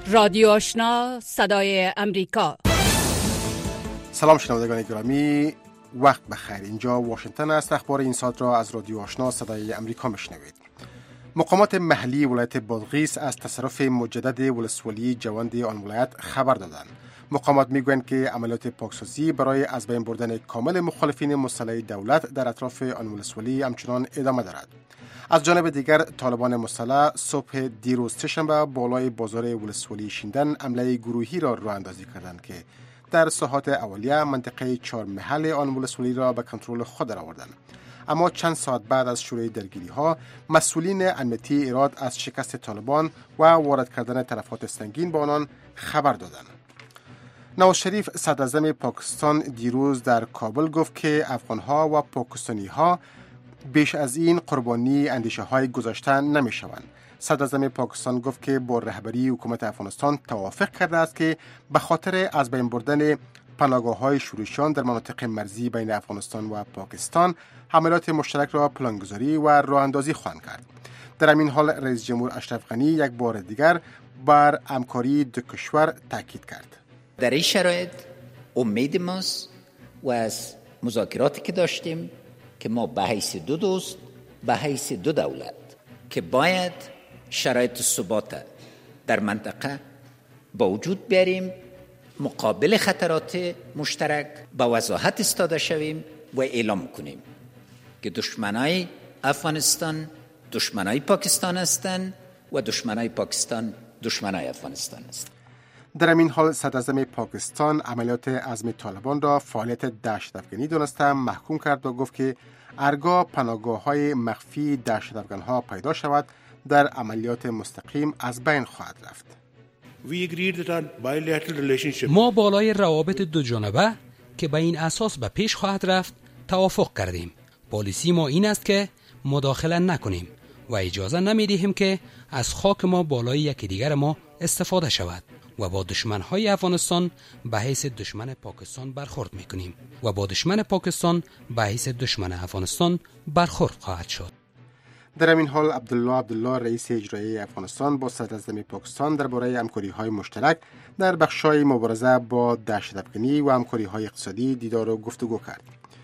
رادیو آشنا صدای امریکا. سلام شنوندگان گرامی، وقت بخیر. اینجا واشنگتن است. اخبار این ساعت را از رادیو آشنا صدای امریکا میشنوید. مقامات محلی ولایت بادغیس از تصرف مجدد ولسوالی جوند آن ولایت خبر دادند. مقامات میگویند که عملیات پاکسازی برای از بین بردن کامل مخالفین مسلح دولت در اطراف آن ولسوالی همچنان ادامه دارد. از جانب دیگر طالبان مسلح صبح دیروز سه‌شنبه بالای بازار ولسوالی شیندن حمله گروهی را راه اندازی کردند که در ساعات اولیه منطقه 4 محل آن ولسوالی را به کنترل خود درآوردند. اما چند ساعت بعد از شروع درگیری ها مسئولین امنیتی ایراد از شکست طالبان و وارد کردن تلفات سنگین به آنان خبر دادند. نواز شریف صدراعظم پاکستان دیروز در کابل گفت که افغان‌ها و پاکستانی‌ها بیش از این قربانی اندیشه‌های گذشته نمی‌شوند. صدراعظم پاکستان گفت که با رهبری حکومت افغانستان توافق کرده است که به خاطر از بین بردن پناهگاه‌های شورشیان در مناطق مرزی بین افغانستان و پاکستان حملات مشترک را پلانگذاری و راه‌اندازی خواهند کرد. در همین حال رئیس جمهور اشرف غنی یک بار دیگر بر همکاری دو کشور تاکید کرد. در این شرایط امید ماست و از مذاکراتی که داشتیم که ما به حیث دو دوست، به حیث دو دولت که باید شرایط ثبات در منطقه با وجود بیاریم، مقابل خطرات مشترک با وضاحت ایستاده شویم و اعلام کنیم که دشمنای افغانستان دشمنای پاکستان هستند و دشمنای پاکستان دشمنای افغانستان هستند. در این حال صدراعظم پاکستان عملیات عزم طالبان را فعالیت دهشت‌افکنی دانسته محکوم کرد و گفت که هرگاه پناهگاه‌های مخفی دهشت‌افکن‌ها پیدا شود در عملیات مستقیم از بین خواهد رفت. ما بالای روابط دو جانبه که به این اساس به پیش خواهد رفت توافق کردیم. پالیسی ما این است که مداخله نکنیم و اجازه نمیدهیم که از خاک ما بالای یکی دیگر ما استفاده شود و با دشمن‌های افغانستان به حیث دشمن پاکستان برخورد می‌کنیم و با دشمن پاکستان به حیث دشمن افغانستان برخورد خواهد شد. در این حال عبدالله رئیس اجرایی افغانستان با صدراعظم پاکستان درباره همکاری‌های مشترک در بخش‌های مبارزه با دهشت‌افکنی و همکاری‌های اقتصادی دیدار و گفتگو کرد.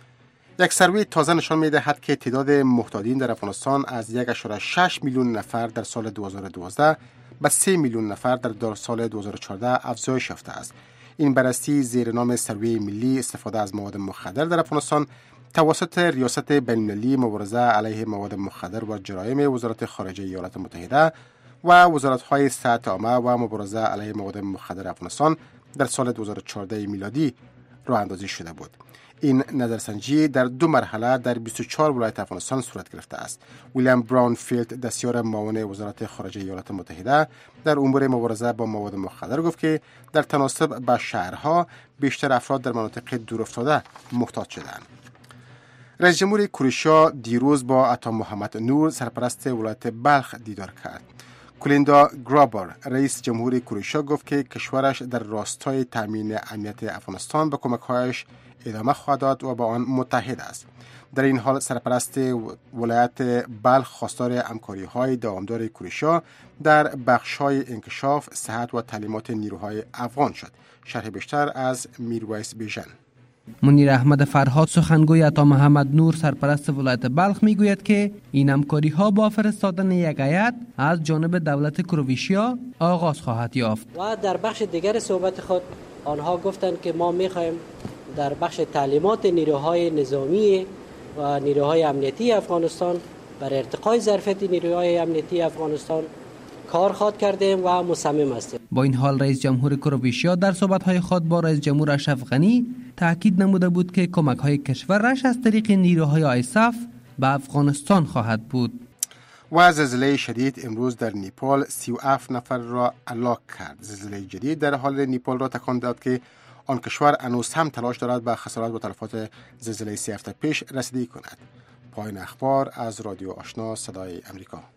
یک سروی تازه نشان می‌دهد که تعداد محتاجین در افغانستان از 1.6 میلیون نفر در سال 2012 به 3 میلیون نفر در سال 2014 افزایش یافته است. این بررسی زیر نام سروی ملی استفاده از مواد مخدر در افغانستان توسط ریاست بین‌المللی مبارزه علیه مواد مخدر و جرایم وزارت خارجه ایالات متحده و وزارت‌های صحت عامه و مبارزه علیه مواد مخدر افغانستان در سال 2014 میلادی راه اندازی شده بود. این نظرسنجی در 2 مرحله در 24 ولایت افغانستان صورت گرفته است. ویلیام براونفیلد دستیار معاون وزارت خارجه ایالات متحده در امور مبارزه با مواد مخدر گفت که در تناسب با شهرها بیشتر افراد در مناطق دورافتاده محتاج شدند. رئیس جمهور کروشیا دیروز با عطا محمد نور سرپرست ولایت بلخ دیدار کرد. کولیندا گرابر رئیس جمهور کروشیا گفت که کشورش در راستای تامین امنیت افغانستان به کمک‌هایش ادامه خواهد داد و با آن متحد است. در این حال سرپرست ولایت بلخ خواستار همکاری‌های دامدار کروشیا در بخش‌های انکشاف، صحت و تعلیمات نیروهای افغان شد. شرح بیشتر از میرویس بیژن. منیر احمد فرهاد سخنگوی عطا محمد نور سرپرست ولایت بلخ میگوید که این همکاری‌ها با فرستادن یک هیئت از جانب دولت کروشیا آغاز خواهد یافت. و در بخش دیگر صحبت خود آنها گفتند که ما می‌خواهیم در بخش تعلیمات نیروهای نظامی و نیروهای امنیتی افغانستان بر ارتقای ظرفیت نیروهای امنیتی افغانستان کار خواهد کردیم و مصمم هستیم. با این حال رئیس جمهور کروشیا در صحبت‌های خود با رئیس جمهور اشرف غنی تاکید نموده بود که کمک‌های کشورش از طریق نیروهای آیساف به افغانستان خواهد بود. و زلزله شدید امروز در نیپال 37 نفر را هلاک کرد. زلزله جدید در حال نیپال را تکان داد که آن کشور هنوز هم تلاش دارد به خسارات و تلفات زلزله 3 هفته پیش رسیدگی کند. پایان اخبار از رادیو آشنا صدای امریکا.